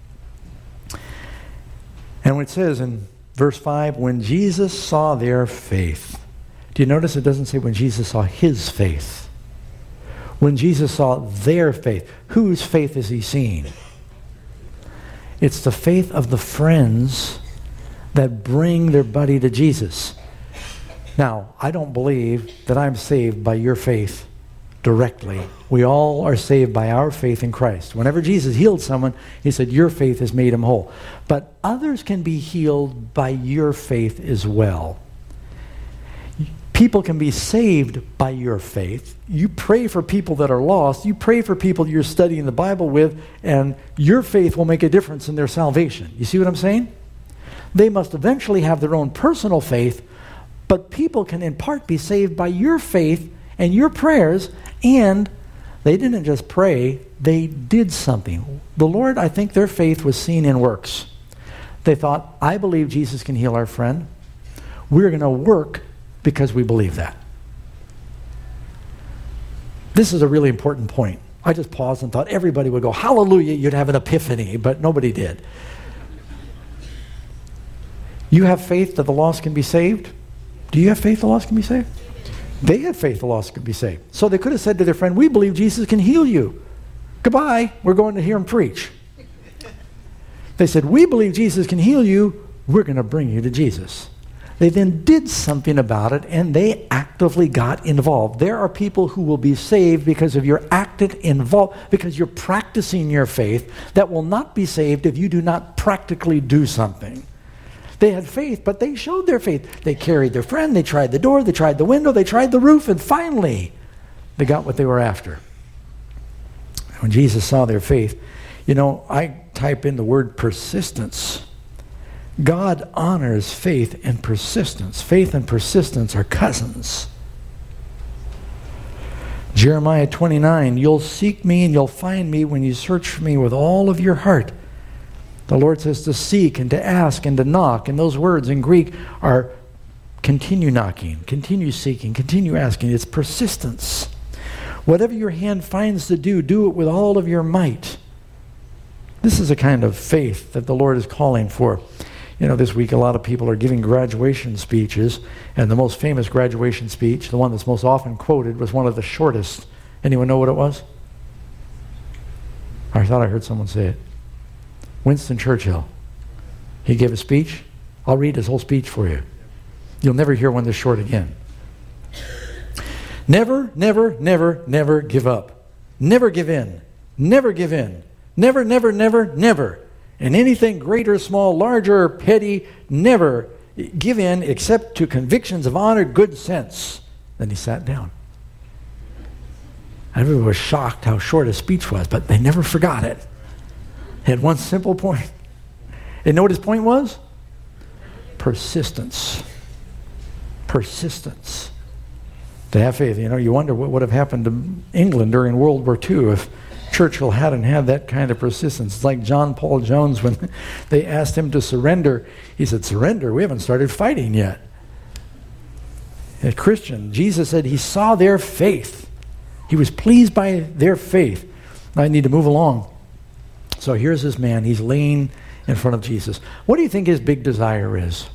And when it says in verse five, when Jesus saw their faith. Do you notice it doesn't say when Jesus saw his faith? When Jesus saw their faith. Whose faith is he seeing? It's the faith of the friends that bring their buddy to Jesus. Now, I don't believe that I'm saved by your faith directly. We all are saved by our faith in Christ. Whenever Jesus healed someone, he said, your faith has made him whole. But others can be healed by your faith as well. People can be saved by your faith. You pray for people that are lost. You pray for people you're studying the Bible with, and your faith will make a difference in their salvation. You see what I'm saying? They must eventually have their own personal faith, but people can in part be saved by your faith and your prayers, and they didn't just pray, they did something. The Lord, I think their faith was seen in works. They thought, I believe Jesus can heal our friend. We're going to work because we believe that. This is a really important point. I just paused and thought everybody would go, hallelujah, you'd have an epiphany, but nobody did. You have faith that the lost can be saved? Do you have faith the lost can be saved? They had faith the lost could be saved. So they could have said to their friend, we believe Jesus can heal you. Goodbye, we're going to hear him preach. They said, we believe Jesus can heal you. We're going to bring you to Jesus. They then did something about it, and they actively got involved. There are people who will be saved because of your active involved, because you're practicing your faith, that will not be saved if you do not practically do something. They had faith, but they showed their faith. They carried their friend, they tried the door, they tried the window, they tried the roof, and finally, they got what they were after. When Jesus saw their faith, you know, I type in the word persistence. God honors faith and persistence. Faith and persistence are cousins. Jeremiah twenty-nine, you'll seek me and you'll find me when you search for me with all of your heart. The Lord says to seek and to ask and to knock. And those words in Greek are continue knocking, continue seeking, continue asking. It's persistence. Whatever your hand finds to do, do it with all of your might. This is a kind of faith that the Lord is calling for. You know, this week a lot of people are giving graduation speeches, and the most famous graduation speech, the one that's most often quoted, was one of the shortest. Anyone know what it was? I thought I heard someone say it. Winston Churchill. He gave a speech. I'll read his whole speech for you. You'll never hear one this short again. Never, never, never, never give up. Never give in. Never give in. Never, never, never, never. And anything great or small, large or petty, never give in except to convictions of honor, good sense. Then he sat down. Everyone was shocked how short his speech was, but they never forgot it. He had one simple point. And you know what his point was? Persistence. Persistence. To have faith. You know, you wonder what would have happened to England during World War Two if Churchill hadn't had that kind of persistence. It's like John Paul Jones when they asked him to surrender. He said, surrender? We haven't started fighting yet. A Christian, Jesus said he saw their faith. He was pleased by their faith. I need to move along. So here's this man. He's laying in front of Jesus. What do you think his big desire is?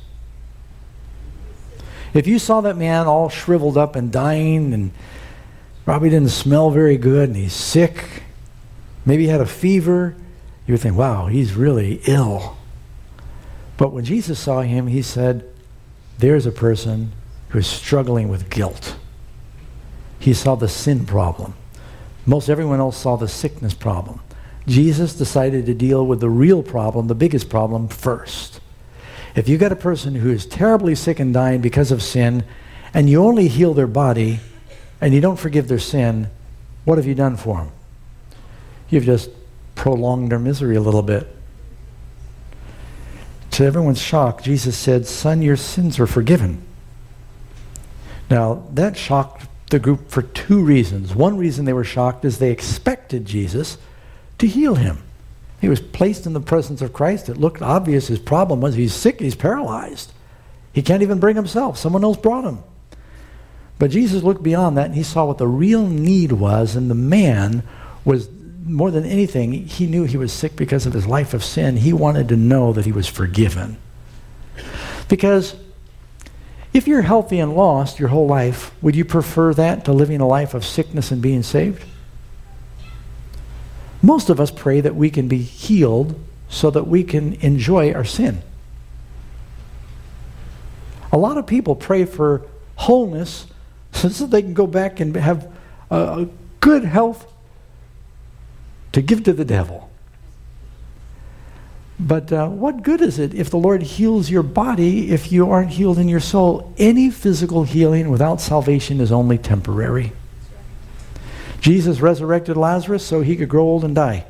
If you saw that man all shriveled up and dying and probably didn't smell very good and he's sick, maybe he had a fever, you would think, wow, he's really ill. But when Jesus saw him, he said, there's a person who is struggling with guilt. He saw the sin problem. Most everyone else saw the sickness problem. Jesus decided to deal with the real problem, the biggest problem, first. If you got a person who is terribly sick and dying because of sin, and you only heal their body, and you don't forgive their sin, what have you done for them? You've just prolonged their misery a little bit. To everyone's shock, Jesus said, son, your sins are forgiven. Now, that shocked the group for two reasons. One reason they were shocked is they expected Jesus to heal him. He was placed in the presence of Christ. It looked obvious his problem was he's sick, he's paralyzed. He can't even bring himself. Someone else brought him. But Jesus looked beyond that and he saw what the real need was, and the man was, more than anything, he knew he was sick because of his life of sin. He wanted to know that he was forgiven. Because if you're healthy and lost your whole life, would you prefer that to living a life of sickness and being saved? Most of us pray that we can be healed so that we can enjoy our sin. A lot of people pray for wholeness so that they can go back and have a good health to give to the devil. But uh, what good is it if the Lord heals your body if you aren't healed in your soul? Any physical healing without salvation is only temporary. Jesus resurrected Lazarus so he could grow old and die.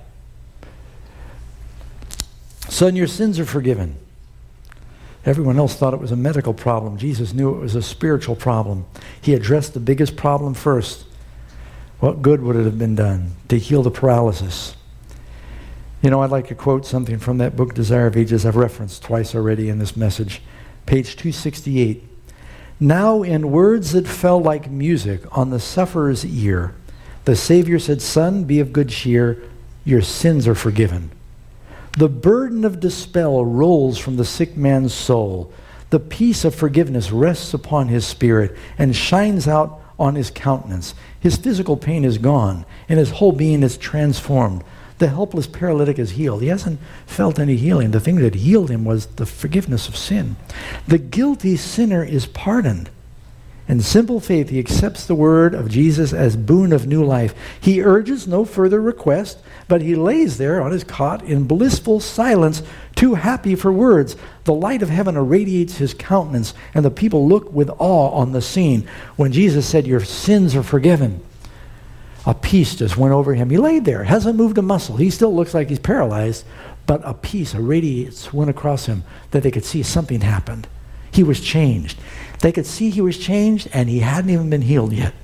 Son, your sins are forgiven. Everyone else thought it was a medical problem. Jesus knew it was a spiritual problem. He addressed the biggest problem first. What good would it have been done to heal the paralysis? You know, I'd like to quote something from that book, Desire of Ages, I've referenced twice already in this message. Page two sixty-eight. Now in words that fell like music on the sufferer's ear, the Savior said, son, be of good cheer, your sins are forgiven. The burden of despair rolls from the sick man's soul. The peace of forgiveness rests upon his spirit and shines out on his countenance. His physical pain is gone, and his whole being is transformed. The helpless paralytic is healed. He hasn't felt any healing. The thing that healed him was the forgiveness of sin. The guilty sinner is pardoned. In simple faith, he accepts the word of Jesus as boon of new life. He urges no further request, but he lays there on his cot in blissful silence, too happy for words. The light of heaven irradiates his countenance, and the people look with awe on the scene. When Jesus said, your sins are forgiven, a peace just went over him. He laid there, hasn't moved a muscle. He still looks like he's paralyzed, but a peace, a radiance went across him that they could see something happened. He was changed. They could see he was changed, and he hadn't even been healed yet.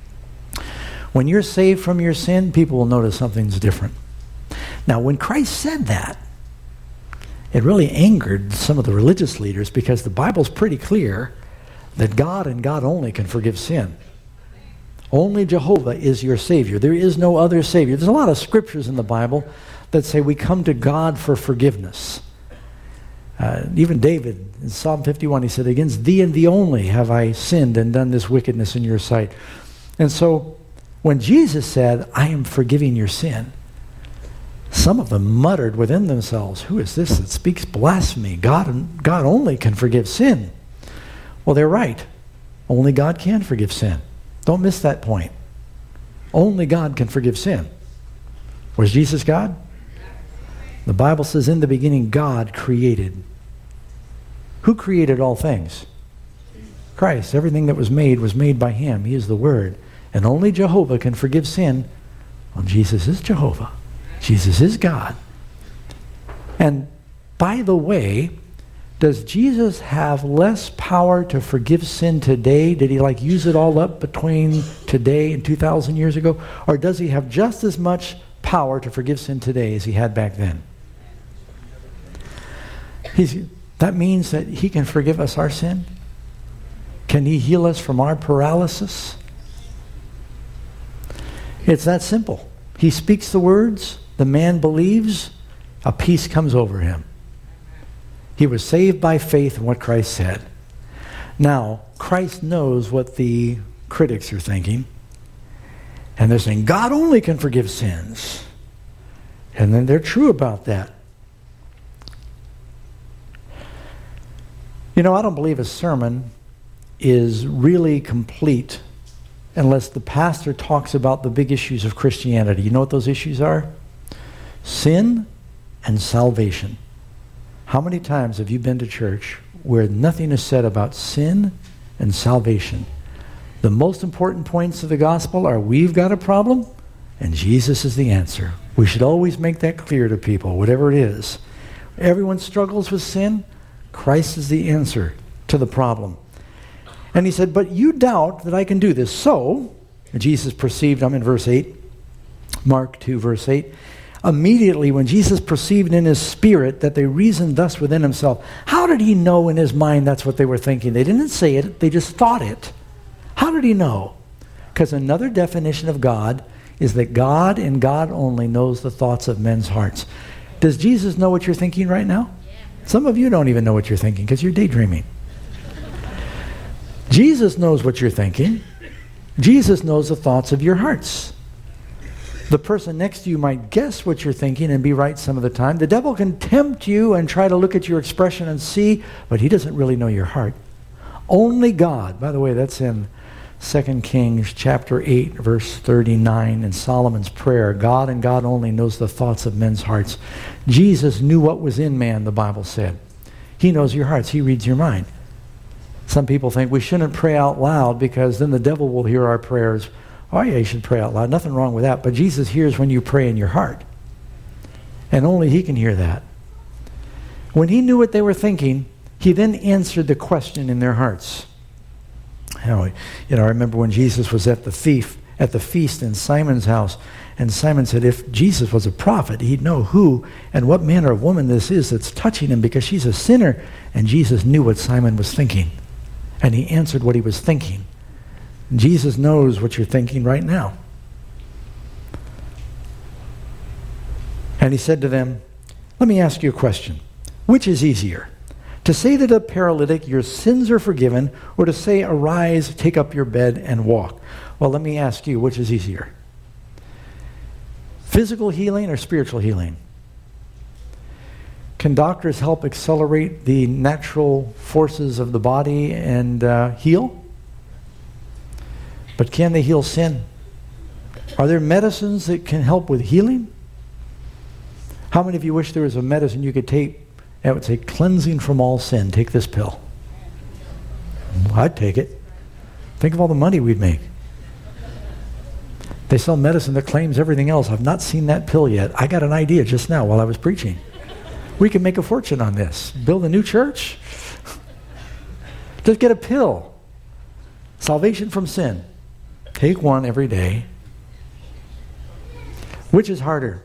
When you're saved from your sin, people will notice something's different. Now, when Christ said that, it really angered some of the religious leaders because the Bible's pretty clear that God and God only can forgive sin. Only Jehovah is your Savior. There is no other Savior. There's a lot of scriptures in the Bible that say we come to God for forgiveness. Uh, even David, in Psalm fifty-one, he said, against thee and thee only have I sinned and done this wickedness in your sight. And so, when Jesus said, I am forgiving your sin, Some of them muttered within themselves, "Who is this that speaks blasphemy? God, God only can forgive sin." Well, they're right. Only God can forgive sin. Don't miss that point. Only God can forgive sin. Was Jesus God? The Bible says, in the beginning, God created. Who created all things? Christ. Everything that was made was made by him. He is the Word. And only Jehovah can forgive sin. Well, Jesus is Jehovah. Jesus is God. And by the way, does Jesus have less power to forgive sin today? Did he like use it all up between today and two thousand years ago? Or does he have just as much power to forgive sin today as he had back then? He's, that means that he can forgive us our sin? Can he heal us from our paralysis? It's that simple. He speaks the words, the man believes, a peace comes over him. He was saved by faith in what Christ said. Now, Christ knows what the critics are thinking. And they're saying, God only can forgive sins. And then they're true about that. You know, I don't believe a sermon is really complete unless the pastor talks about the big issues of Christianity. You know what those issues are? Sin and salvation. How many times have you been to church where nothing is said about sin and salvation? The most important points of the gospel are we've got a problem and Jesus is the answer. We should always make that clear to people, whatever it is. Everyone struggles with sin. Christ is the answer to the problem. And he said, but you doubt that I can do this. So, Jesus perceived, I'm in verse eight, Mark two, verse eight. Immediately when Jesus perceived in his spirit that they reasoned thus within himself, how did he know in his mind that's what they were thinking? They didn't say it, they just thought it. How did he know? Because another definition of God is that God and God only knows the thoughts of men's hearts. Does Jesus know what you're thinking right now? Some of you don't even know what you're thinking because you're daydreaming. Jesus knows what you're thinking. Jesus knows the thoughts of your hearts. The person next to you might guess what you're thinking and be right some of the time. The devil can tempt you and try to look at your expression and see, but he doesn't really know your heart. Only God, by the way, that's in Second Kings chapter eight, verse thirty-nine, in Solomon's prayer. God and God only knows the thoughts of men's hearts. Jesus knew what was in man, the Bible said. He knows your hearts. He reads your mind. Some people think we shouldn't pray out loud because then the devil will hear our prayers. Oh yeah, you should pray out loud. Nothing wrong with that. But Jesus hears when you pray in your heart. And only he can hear that. When he knew what they were thinking, he then answered the question in their hearts. You know, you know, I remember when Jesus was at the thief, at the feast in Simon's house, and Simon said if Jesus was a prophet, he'd know who and what manner of woman this is that's touching him because she's a sinner. And Jesus knew what Simon was thinking. And he answered what he was thinking. Jesus knows what you're thinking right now. And he said to them, let me ask you a question. Which is easier? To say to the paralytic, your sins are forgiven, or to say, arise, take up your bed, and walk? Well, let me ask you, which is easier? Physical healing or spiritual healing? Can doctors help accelerate the natural forces of the body and uh, heal? But can they heal sin? Are there medicines that can help with healing? How many of you wish there was a medicine you could take that would say cleansing from all sin? Take this pill. I'd take it. Think of all the money we'd make. They sell medicine that claims everything else. I've not seen that pill yet. I got an idea just now while I was preaching. We can make a fortune on this. Build a new church. Just get a pill. Salvation from sin. Take one every day. Which is harder?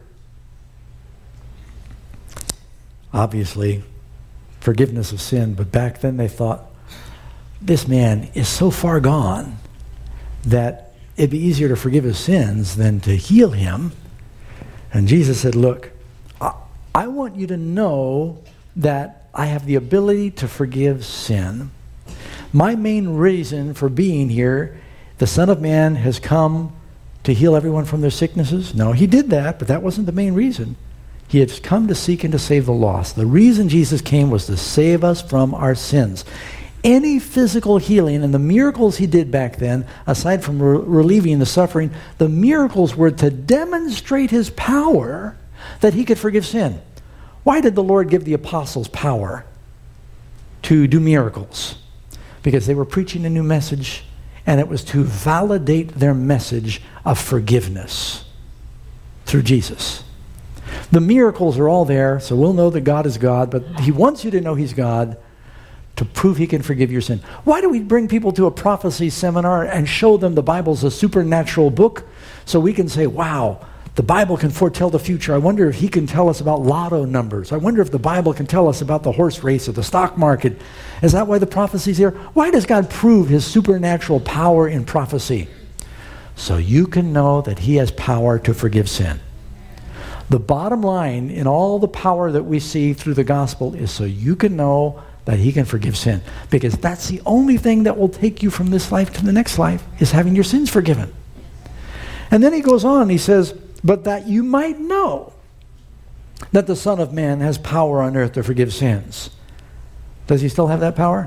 Obviously, forgiveness of sin. But back then they thought, this man is so far gone that it'd be easier to forgive his sins than to heal him. And Jesus said, look, I, I want you to know that I have the ability to forgive sin. My main reason for being here, the Son of Man has come to heal everyone from their sicknesses. No, he did that, but that wasn't the main reason. He had come to seek and to save the lost. The reason Jesus came was to save us from our sins. Any physical healing and the miracles he did back then, aside from re- relieving the suffering, the miracles were to demonstrate his power that he could forgive sin. Why did the Lord give the apostles power to do miracles? Because they were preaching a new message, and it was to validate their message of forgiveness through Jesus. The miracles are all there, so we'll know that God is God, but he wants you to know he's God to prove he can forgive your sin. Why do we bring people to a prophecy seminar and show them the Bible's a supernatural book so we can say, wow, the Bible can foretell the future. I wonder if he can tell us about lotto numbers. I wonder if the Bible can tell us about the horse race or the stock market. Is that why the prophecy's here? Why does God prove his supernatural power in prophecy? So you can know that he has power to forgive sin. The bottom line in all the power that we see through the gospel is so you can know that he can forgive sin. Because that's the only thing that will take you from this life to the next life, is having your sins forgiven. And then he goes on, he says, but that you might know that the Son of Man has power on earth to forgive sins. Does he still have that power?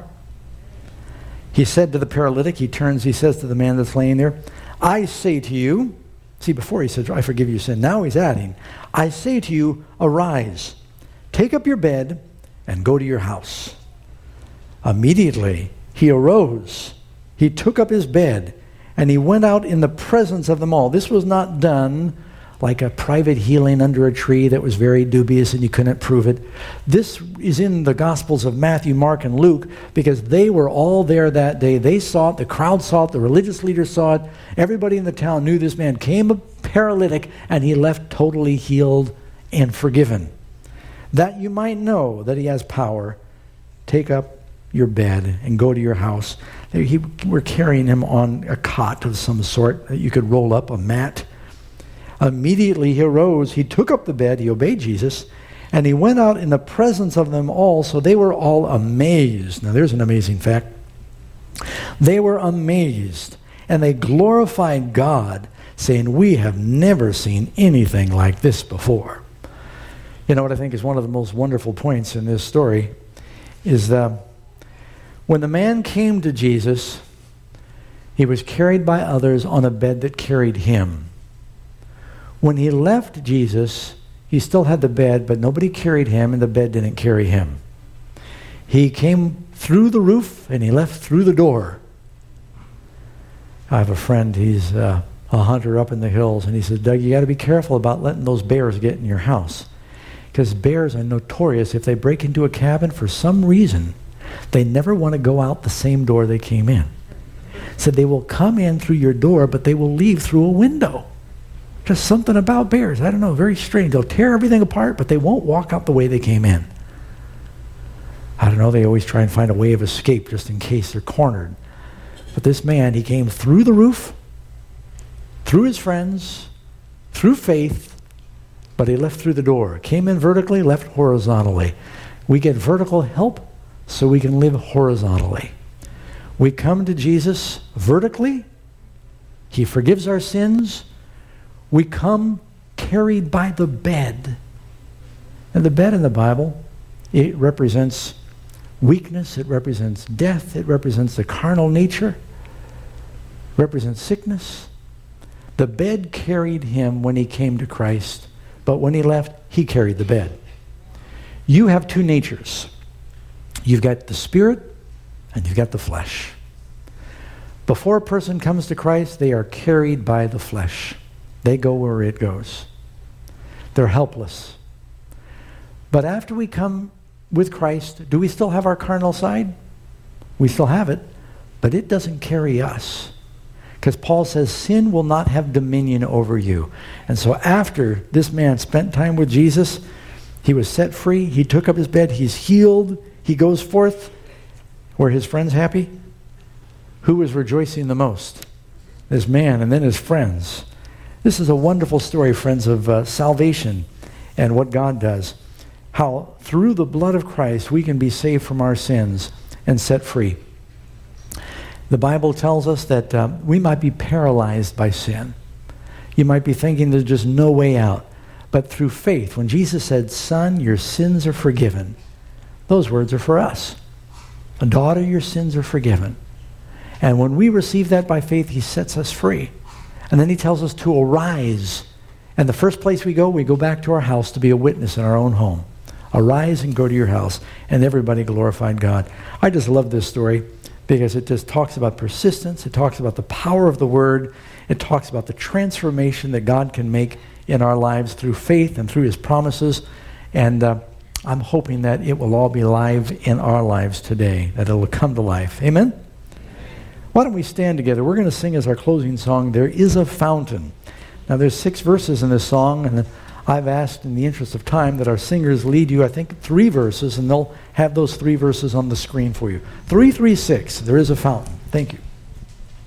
He said to the paralytic, he turns, he says to the man that's laying there, I say to you, see, before he said, I forgive your sin. Now he's adding, I say to you, arise, take up your bed, and go to your house. Immediately he arose, he took up his bed, and he went out in the presence of them all. This was not done like a private healing under a tree that was very dubious and you couldn't prove it. This is in the Gospels of Matthew, Mark, and Luke because they were all there that day. They saw it, the crowd saw it, the religious leaders saw it. Everybody in the town knew this man came a paralytic and he left totally healed and forgiven. That you might know that he has power, take up your bed and go to your house. They he, were carrying him on a cot of some sort that you could roll up, a mat. Immediately he arose, he took up the bed, he obeyed Jesus, and he went out in the presence of them all, so they were all amazed. Now there's an amazing fact. They were amazed, and they glorified God, saying, we have never seen anything like this before. You know what I think is one of the most wonderful points in this story is that when the man came to Jesus, he was carried by others on a bed that carried him. When he left Jesus, he still had the bed, but nobody carried him, and the bed didn't carry him. He came through the roof, and he left through the door. I have a friend, he's uh, a hunter up in the hills, and he says, Doug, you got to be careful about letting those bears get in your house. Because bears are notorious. If they break into a cabin, for some reason, they never want to go out the same door they came in. So they will come in through your door, but they will leave through a window. Just something about bears. I don't know, very strange. They'll tear everything apart, but they won't walk out the way they came in. I don't know, they always try and find a way of escape just in case they're cornered. But this man, he came through the roof, through his friends, through faith, but he left through the door. Came in vertically, left horizontally. We get vertical help so we can live horizontally. We come to Jesus vertically. He forgives our sins. We come carried by the bed. And the bed in the Bible, it represents weakness, it represents death, it represents the carnal nature, it represents sickness. The bed carried him when he came to Christ, but when he left, he carried the bed. You have two natures. You've got the spirit and you've got the flesh. Before a person comes to Christ, they are carried by the flesh. They go where it goes. They're helpless. But after we come with Christ, do we still have our carnal side? We still have it, but it doesn't carry us. Because Paul says sin will not have dominion over you. And so after this man spent time with Jesus, he was set free, he took up his bed, he's healed, he goes forth. Were his friends happy? Who was rejoicing the most? This man and then his friends. This is a wonderful story, friends, of uh, salvation and what God does. How through the blood of Christ we can be saved from our sins and set free. The Bible tells us that um, we might be paralyzed by sin. You might be thinking there's just no way out. But through faith, when Jesus said, "Son, your sins are forgiven," those words are for us. "Daughter, your sins are forgiven." And when we receive that by faith, he sets us free. And then he tells us to arise. And the first place we go, we go back to our house to be a witness in our own home. Arise and go to your house. And everybody glorified God. I just love this story because it just talks about persistence. It talks about the power of the word. It talks about the transformation that God can make in our lives through faith and through his promises. And uh, I'm hoping that it will all be live in our lives today, that it will come to life. Amen? Why don't we stand together? We're going to sing as our closing song, "There is a Fountain." Now there's six verses in this song, and I've asked in the interest of time that our singers lead you, I think, three verses, and they'll have those three verses on the screen for you. Three, three, six, "There is a Fountain." Thank you.